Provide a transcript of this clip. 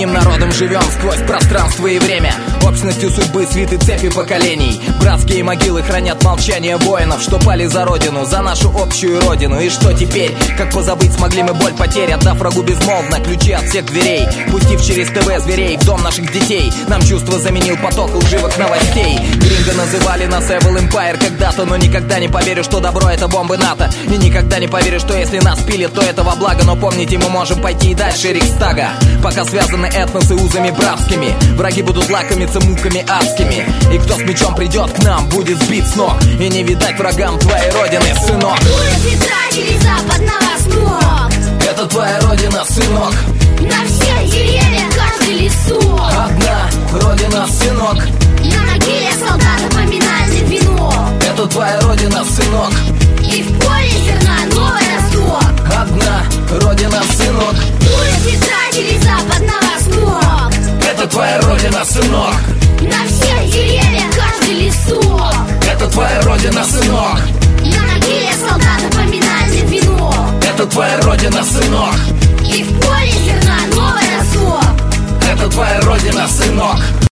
Одним народом живем сквозь пространство и время, общностью судьбы свиты цепи поколений. Братские могилы хранят молчание воинов, что пали за родину, за нашу общую родину. И что теперь? Как позабыть смогли мы боль потерь, отдав врагу безмолвно ключи от всех дверей, пустив через ТВ зверей в дом наших детей. Нам чувство заменил поток лживых новостей. Гринго называли нас Evil Empire когда-то, но никогда не поверю, что добро это бомбы НАТО. И никогда не поверю, что если нас пилят, то это во благо. Но помните, мы можем пойти и дальше Рейхстага, пока связаны этносы узами братскими. Враги будут лакомиться муками адскими, и кто с мечом придет к нам, будет сбит с ног. И не видать врагам твоей родины, сынок. Улицы тратили запад на восток. Это твоя родина, сынок. На всех деревьях, каждый лесок. Одна родина, сынок. На могиле солдата поминальный венок. Это твоя родина, сынок. И в поле зерна новый росток. Одна родина, сынок. Улицы тратили запад на восток. Это твоя родина, сынок. На всех деревьях, каждый лесок. Это твоя родина, сынок. На могиле солдата поминальный венок. Это твоя родина, сынок. И в поле зерна новый росток. Это твоя родина, сынок.